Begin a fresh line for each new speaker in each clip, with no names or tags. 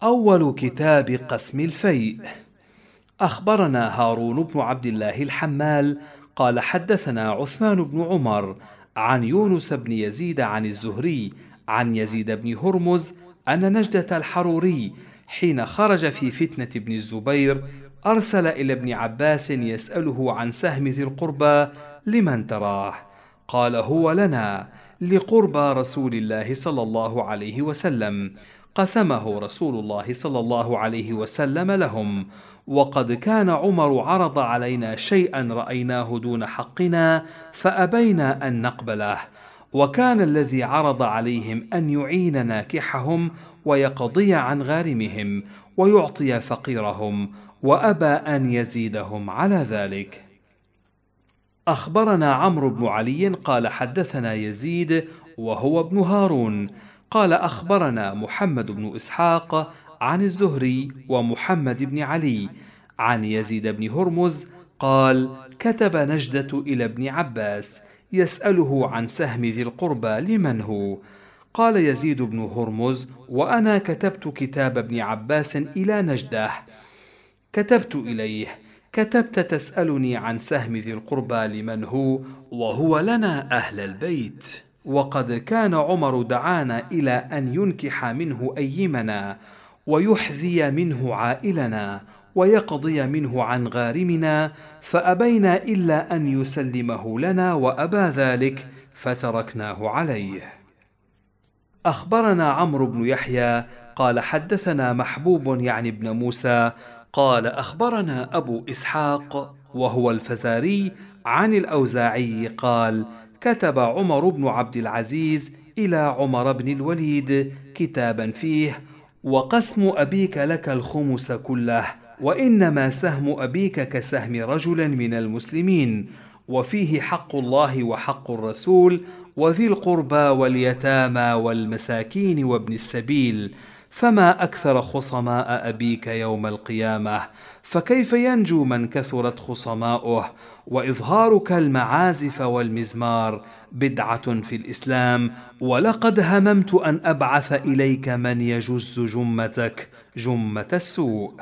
أول كتاب قسم الفيء. أخبرنا هارون بن عبد الله الحمال قال حدثنا عثمان بن عمر عن يونس بن يزيد عن الزهري عن يزيد بن هرمز أن نجدة الحروري حين خرج في فتنة ابن الزبير أرسل إلى ابن عباس يسأله عن سهم ذي القربى لمن تراه؟ قال: هو لنا، لقربى رسول الله صلى الله عليه وسلم، قسمه رسول الله صلى الله عليه وسلم لهم. وقد كان عمر عرض علينا شيئا رأيناه دون حقنا فأبينا أن نقبله، وكان الذي عرض عليهم أن يعين ناكحهم ويقضي عن غارمهم ويعطي فقيرهم، وأبى أن يزيدهم على ذلك. أخبرنا عمرو بن علي قال حدثنا يزيد وهو ابن هارون قال أخبرنا محمد بن إسحاق عن الزهري ومحمد بن علي عن يزيد بن هرمز قال: كتب نجدة إلى ابن عباس يسأله عن سهم ذي القربى لمن هو؟ قال يزيد بن هرمز: وأنا كتبت كتاب ابن عباس إلى نجده. كتبت إليه: كتبت تسألني عن سهم ذي القربى لمن هو، وهو لنا أهل البيت، وقد كان عمر دعانا إلى أن ينكح منه أيمنا ويحذي منه عائلنا ويقضي منه عن غارمنا، فأبينا إلا أن يسلمه لنا، وأبى ذلك فتركناه عليه. أخبرنا عمرو بن يحيى قال حدثنا محبوب يعني ابن موسى قال أخبرنا أبو إسحاق وهو الفزاري عن الأوزاعي قال: كتب عمر بن عبد العزيز إلى عمر بن الوليد كتابا فيه: وقسم أبيك لك الخمس كله، وإنما سهم أبيك كسهم رجل من المسلمين، وفيه حق الله وحق الرسول وذي القربى واليتامى والمساكين وابن السبيل، فما أكثر خصماء أبيك يوم القيامة، فكيف ينجو من كثرت خصماؤه؟ وإظهارك المعازف والمزمار بدعة في الإسلام، ولقد هممت أن أبعث إليك من يجز جمتك جمة السوء.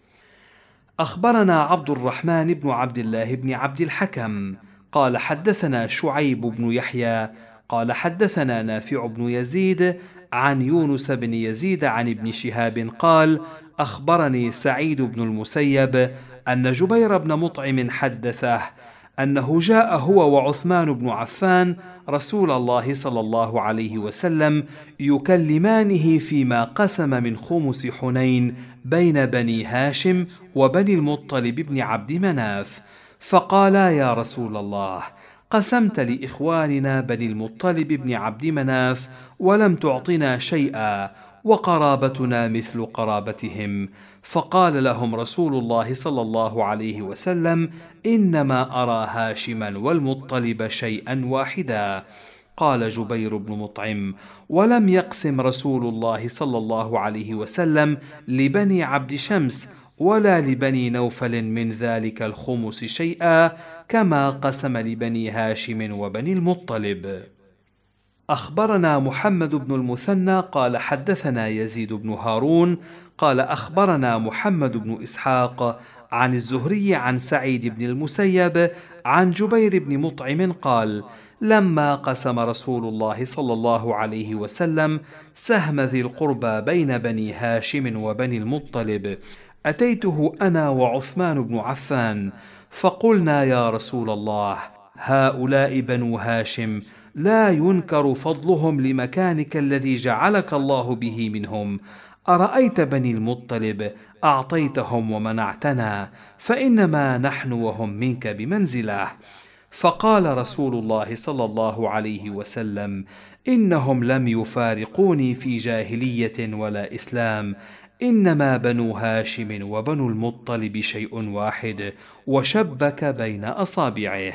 أخبرنا عبد الرحمن بن عبد الله بن عبد الحكم قال حدثنا شعيب بن يحيى قال حدثنا نافع بن يزيد عن يونس بن يزيد عن ابن شهاب قال: أخبرني سعيد بن المسيب أن جبير بن مطعم حدثه أنه جاء هو وعثمان بن عفان رسول الله صلى الله عليه وسلم يكلمانه فيما قسم من خمس حنين بين بني هاشم وبني المطلب بن عبد مناف، فقالا: يا رسول الله، قسمت لإخواننا بني المطلب بن عبد مناف ولم تعطنا شيئا، وقرابتنا مثل قرابتهم. فقال لهم رسول الله صلى الله عليه وسلم: إنما أرى هاشما والمطلب شيئا واحدا. قال جبير بن مطعم: ولم يقسم رسول الله صلى الله عليه وسلم لبني عبد شمس ولا لبني نوفل من ذلك الخمس شيئا كما قسم لبني هاشم وبني المطلب. أخبرنا محمد بن المثنى قال حدثنا يزيد بن هارون قال أخبرنا محمد بن إسحاق عن الزهري عن سعيد بن المسيب عن جبير بن مطعم قال: لما قسم رسول الله صلى الله عليه وسلم سهم ذي القربى بين بني هاشم وبني المطلب، أتيته أنا وعثمان بن عفان فقلنا: يا رسول الله، هؤلاء بنو هاشم لا ينكر فضلهم لمكانك الذي جعلك الله به منهم، أرأيت بني المطلب أعطيتهم ومنعتنا، فإنما نحن وهم منك بمنزله. فقال رسول الله صلى الله عليه وسلم: إنهم لم يفارقوني في جاهلية ولا إسلام، إنما بنو هاشم وبنو المطلب شيء واحد، وشبك بين أصابعه.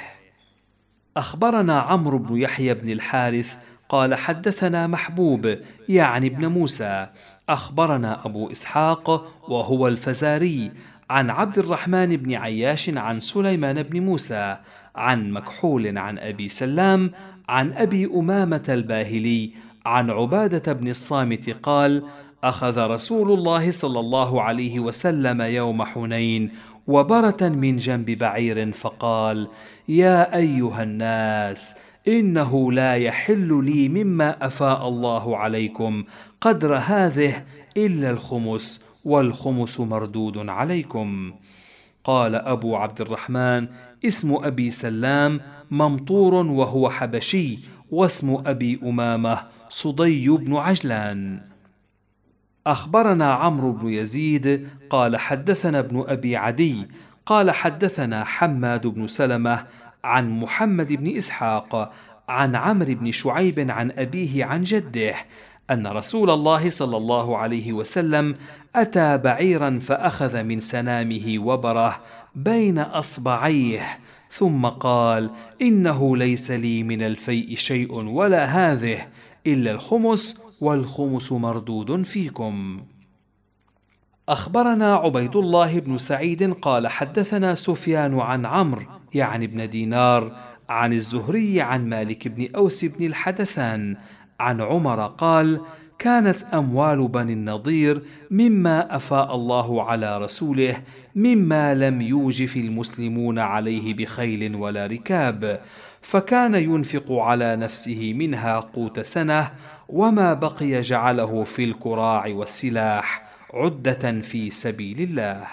أخبرنا عمرو بن يحيى بن الحارث قال حدثنا محبوب يعني ابن موسى أخبرنا أبو إسحاق وهو الفزاري عن عبد الرحمن بن عياش عن سليمان بن موسى عن مكحول عن أبي سلام عن أبي أمامة الباهلي عن عبادة بن الصامت قال: أخذ رسول الله صلى الله عليه وسلم يوم حنين وبرة من جنب بعير فقال: يا أيها الناس، إنه لا يحل لي مما أفاء الله عليكم قدر هذه إلا الخمس، والخمس مردود عليكم. قال أبو عبد الرحمن: اسم أبي سلام ممطور وهو حبشي، واسم أبي أمامة صدي بن عجلان. أخبرنا عمرو بن يزيد قال حدثنا ابن أبي عدي قال حدثنا حماد بن سلمة عن محمد بن إسحاق عن عمرو بن شعيب عن أبيه عن جده أن رسول الله صلى الله عليه وسلم أتى بعيرا فأخذ من سنامه وبره بين أصبعيه، ثم قال: إنه ليس لي من الفيء شيء ولا هذه إلا الخمس، والخمس مردود فيكم. أخبرنا عبيد الله بن سعيد قال حدثنا سفيان عن عمرو يعني بن دينار عن الزهري عن مالك بن أوس بن الحدثان عن عمر قال: كانت أموال بني النضير مما أفاء الله على رسوله، مما لم يوجف المسلمون عليه بخيل ولا ركاب، فكان ينفق على نفسه منها قوت سنة، وما بقي جعله في الكراع والسلاح عدة في سبيل الله.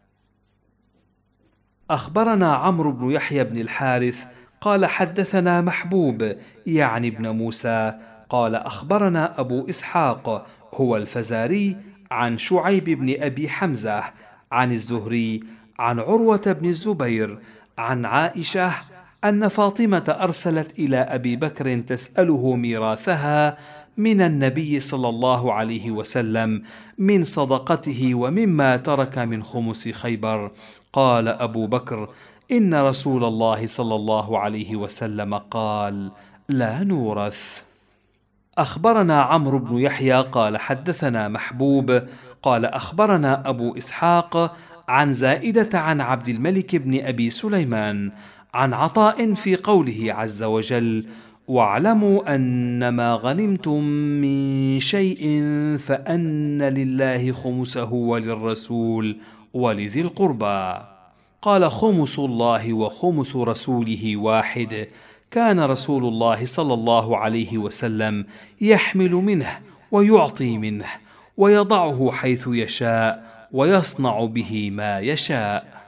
أخبرنا عمرو بن يحيى بن الحارث قال حدثنا محبوب يعني ابن موسى قال أخبرنا أبو إسحاق هو الفزاري عن شعيب بن أبي حمزة عن الزهري عن عروة بن الزبير عن عائشة أن فاطمة أرسلت إلى أبي بكر تسأله ميراثها من النبي صلى الله عليه وسلم من صدقته ومما ترك من خمس خيبر. قال أبو بكر: إن رسول الله صلى الله عليه وسلم قال: لا نورث. أخبرنا عمرو بن يحيى قال حدثنا محبوب قال أخبرنا أبو إسحاق عن زائدة عن عبد الملك بن أبي سليمان عن عطاء في قوله عز وجل: واعلموا أنما غنمتم من شيء فأن لله خمسه وللرسول ولذي القربى. قال: خمس الله وخمس رسوله واحد. كان رسول الله صلى الله عليه وسلم يحمل منه ويعطي منه ويضعه حيث يشاء ويصنع به ما يشاء.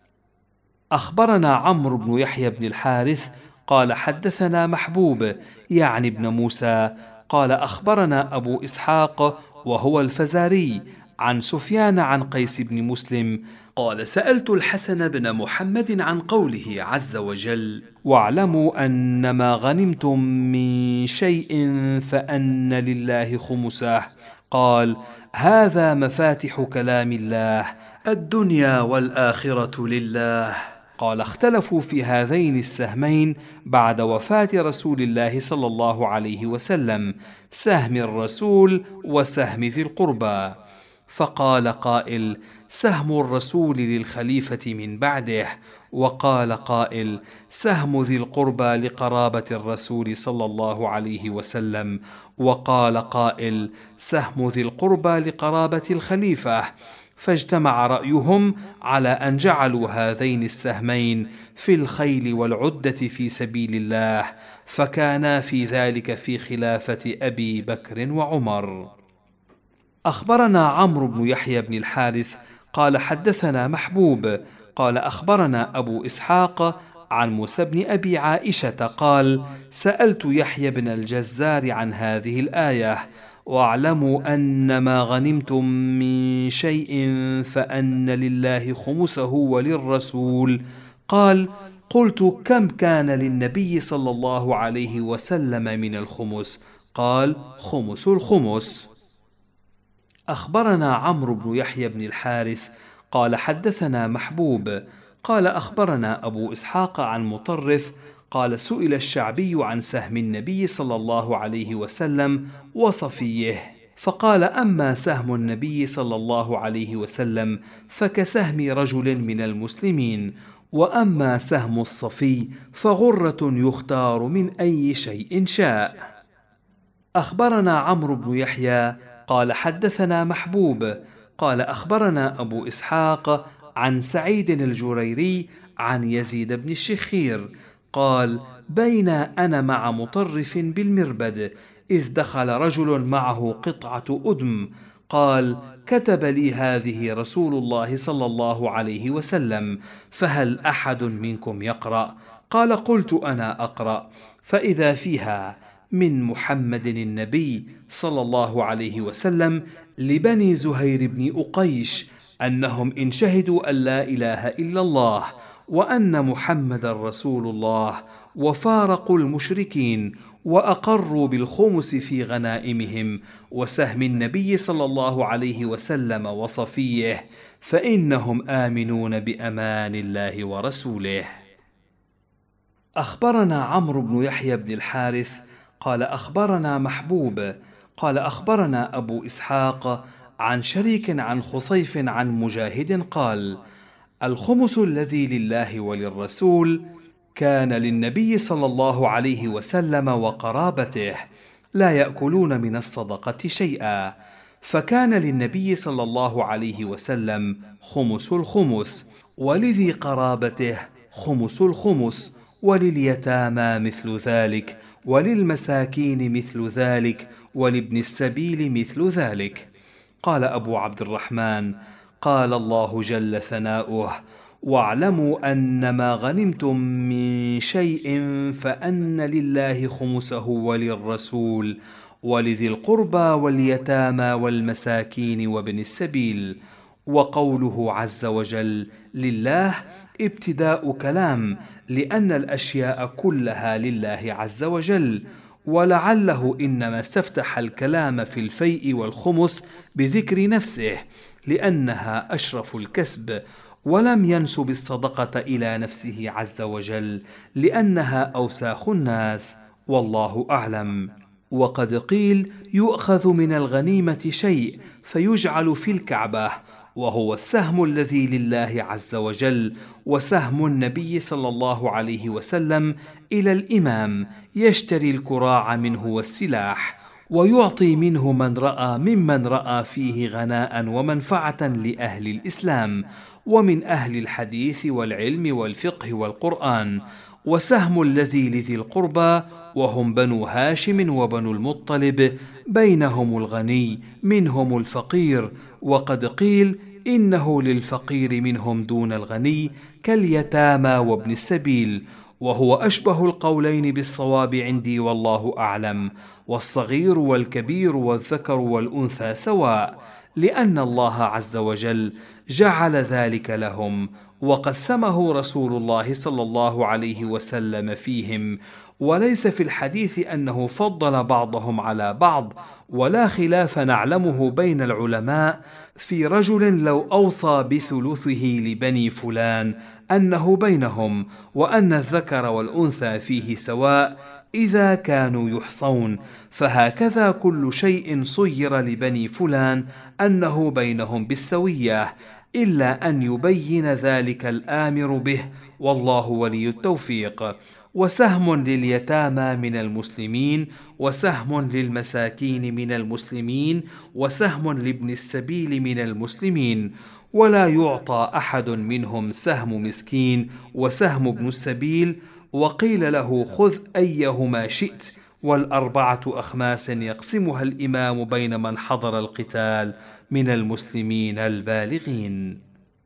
أخبرنا عمرو بن يحيى بن الحارث قال حدثنا محبوب يعني ابن موسى قال أخبرنا أبو إسحاق وهو الفزاري عن سفيان عن قيس بن مسلم قال: سألت الحسن بن محمد عن قوله عز وجل: واعلموا أنما غنمتم من شيء فأن لله خمسه. قال: هذا مفاتح كلام الله، الدنيا والآخرة لله. قال: اختلفوا في هذين السهمين بعد وفاة رسول الله صلى الله عليه وسلم، سهم الرسول وسهم ذي القربى. فقال قائل: سهم الرسول للخليفة من بعده. وقال قائل: سهم ذي القربى لقرابة الرسول صلى الله عليه وسلم. وقال قائل: سهم ذي القربى لقرابة الخليفة. فاجتمع رأيهم على أن جعلوا هذين السهمين في الخيل والعدة في سبيل الله، فكانا في ذلك في خلافة أبي بكر وعمر. أخبرنا عمرو بن يحيى بن الحارث قال حدثنا محبوب قال أخبرنا أبو إسحاق عن موسى بن أبي عائشة قال: سألت يحيى بن الجزار عن هذه الآية: واعلموا أنما غنمتم من شيء فأن لله خمسه وللرسول. قال: قلت: كم كان للنبي صلى الله عليه وسلم من الخمس؟ قال: خمس الخمس. أخبرنا عمرو بن يحيى بن الحارث قال حدثنا محبوب قال أخبرنا أبو إسحاق عن مطرف قال: سئل الشعبي عن سهم النبي صلى الله عليه وسلم وصفيه، فقال: أما سهم النبي صلى الله عليه وسلم فكسهم رجل من المسلمين، وأما سهم الصفي فغرة يختار من أي شيء شاء. أخبرنا عمرو بن يحيى قال حدثنا محبوب قال أخبرنا أبو إسحاق عن سعيد الجريري عن يزيد بن الشخير قال بين أنا مع مطرف بالمربد إذ دخل رجل معه قطعة أدم قال كتب لي هذه رسول الله صلى الله عليه وسلم فهل أحد منكم يقرأ؟ قال قلت أنا أقرأ، فإذا فيها من محمد النبي صلى الله عليه وسلم لبني زهير بن أقيش أنهم إن شهدوا أن لا إله إلا الله وأن محمد رسول الله وفارقوا المشركين وأقروا بالخمس في غنائمهم وسهم النبي صلى الله عليه وسلم وصفيه فإنهم آمنون بأمان الله ورسوله. أخبرنا عمرو بن يحيى بن الحارث قال أخبرنا محبوب قال أخبرنا أبو إسحاق عن شريك عن خصيف عن مجاهد قال الخمس الذي لله وللرسول كان للنبي صلى الله عليه وسلم وقرابته لا يأكلون من الصدقة شيئا، فكان للنبي صلى الله عليه وسلم خمس الخمس، ولذي قرابته خمس الخمس، ولليتامى مثل ذلك، وللمساكين مثل ذلك، ولابن السبيل مثل ذلك. قال أبو عبد الرحمن قال الله جل ثناؤه واعلموا أن ما غنمتم من شيء فأن لله خمسه وللرسول ولذي القربى واليتامى والمساكين وابن السبيل. وقوله عز وجل لله ابتداء كلام، لأن الأشياء كلها لله عز وجل، ولعله إنما استفتح الكلام في الفيء والخمس بذكر نفسه لأنها أشرف الكسب، ولم ينسب الصدقة إلى نفسه عز وجل لأنها أوساخ الناس، والله أعلم. وقد قيل يؤخذ من الغنيمة شيء فيجعل في الكعبة، وهو السهم الذي لله عز وجل، وسهم النبي صلى الله عليه وسلم إلى الإمام يشتري الكراع منه والسلاح، ويعطي منه من رأى ممن رأى فيه غناء ومنفعة لأهل الإسلام ومن أهل الحديث والعلم والفقه والقرآن. وسهم الذي لذي القربى وهم بنو هاشم وبنو المطلب بينهم الغني منهم الفقير، وقد قيل إنه للفقير منهم دون الغني كاليتامى وابن السبيل، وهو أشبه القولين بالصواب عندي والله أعلم. والصغير والكبير والذكر والأنثى سواء، لأن الله عز وجل جعل ذلك لهم وقسمه رسول الله صلى الله عليه وسلم فيهم، وليس في الحديث أنه فضل بعضهم على بعض، ولا خلاف نعلمه بين العلماء في رجل لو أوصى بثلثه لبني فلان أنه بينهم، وأن الذكر والأنثى فيه سواء إذا كانوا يحصون، فهكذا كل شيء صير لبني فلان أنه بينهم بالسوية، إلا أن يبين ذلك الآمر به، والله ولي التوفيق. وسهم لليتامى من المسلمين، وسهم للمساكين من المسلمين، وسهم لابن السبيل من المسلمين، ولا يعطى أحد منهم سهم مسكين وسهم ابن السبيل. وقيل له خذ أيهما شئت، والأربعة أخماس يقسمها الإمام بين من حضر القتال من المسلمين البالغين.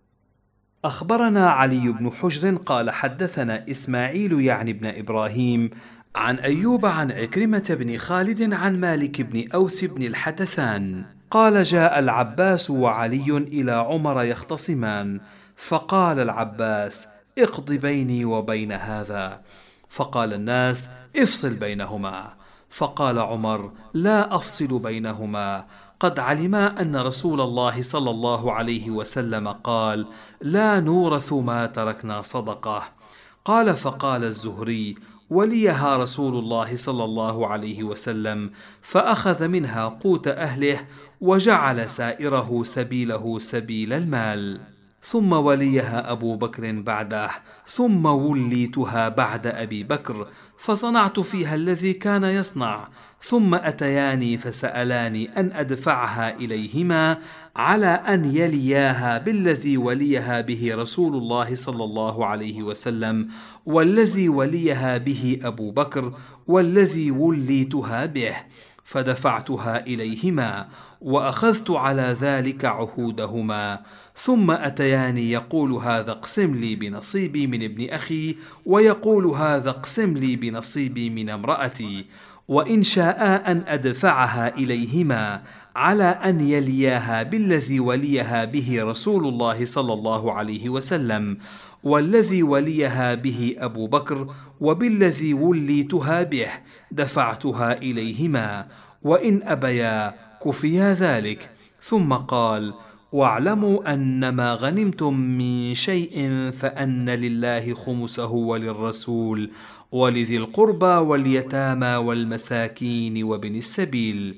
أخبرنا علي بن حجر قال حدثنا إسماعيل يعني بن إبراهيم عن أيوب عن عكرمة بن خالد عن مالك بن أوس بن الحدثان قال جاء العباس وعلي إلى عمر يختصمان، فقال العباس اقض بيني وبين هذا، فقال الناس افصل بينهما، فقال عمر لا أفصل بينهما، قد علما أن رسول الله صلى الله عليه وسلم قال لا نورث ما تركنا صدقة. قال فقال الزهري وليها رسول الله صلى الله عليه وسلم، فأخذ منها قوت أهله وجعل سائره سبيله سبيل المال. ثم وليها أبو بكر بعده، ثم وليتها بعد أبي بكر، فصنعت فيها الذي كان يصنع. ثم أتياني فسألاني أن أدفعها إليهما على أن يلياها بالذي وليها به رسول الله صلى الله عليه وسلم، والذي وليها به أبو بكر، والذي وليتها به، فدفعتها إليهما، وأخذت على ذلك عهودهما. ثم أتياني يقول هذا اقسم لي بنصيبي من ابن أخي، ويقول هذا اقسم لي بنصيبي من امرأتي، وإن شاء أن أدفعها إليهما على أن يلياها بالذي وليها به رسول الله صلى الله عليه وسلم، والذي وليها به أبو بكر، وبالذي وليتها به، دفعتها إليهما، وإن أبيا كفيا ذلك. ثم قال: واعلموا أن ما غنمتم من شيء فأن لله خمسه وللرسول ولذي القربى واليتامى والمساكين وابن السبيل.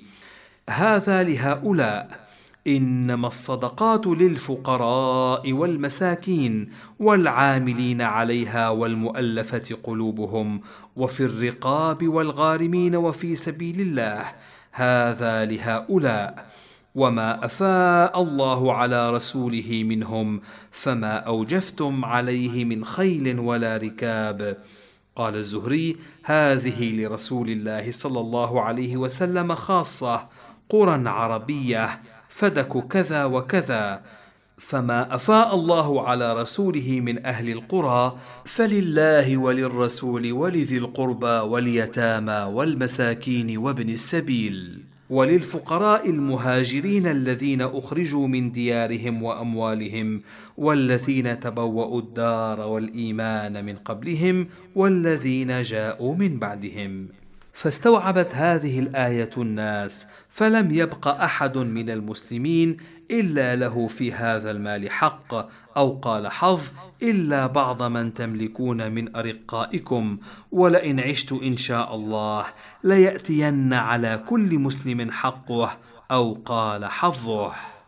هذا لهؤلاء. إنما الصدقات للفقراء والمساكين والعاملين عليها والمؤلفة قلوبهم وفي الرقاب والغارمين وفي سبيل الله، هذا لهؤلاء. وما أفاء الله على رسوله منهم فما أوجفتم عليه من خيل ولا ركاب. قال الزهري: هذه لرسول الله صلى الله عليه وسلم خاصة، قرى عربية، فدك كذا وكذا. فما أفاء الله على رسوله من أهل القرى فلله وللرسول ولذي القربى واليتامى والمساكين وابن السبيل، وللفقراء المهاجرين الذين أخرجوا من ديارهم وأموالهم، والذين تبوأوا الدار والإيمان من قبلهم، والذين جاءوا من بعدهم. فاستوعبت هذه الآية الناس، فلم يبق أحد من المسلمين إلا له في هذا المال حق، أو قال حظ، إلا بعض من تملكون من أرقائكم، ولئن عشت إن شاء الله ليأتين على كل مسلم حقه، أو قال حظه.